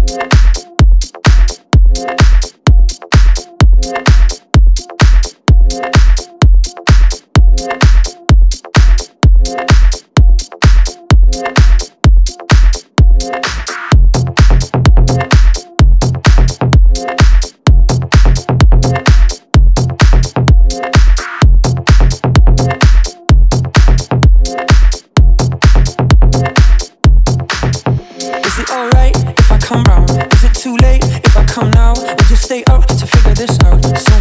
Come round, is it too late if I come now? Would you stay up to figure this out? So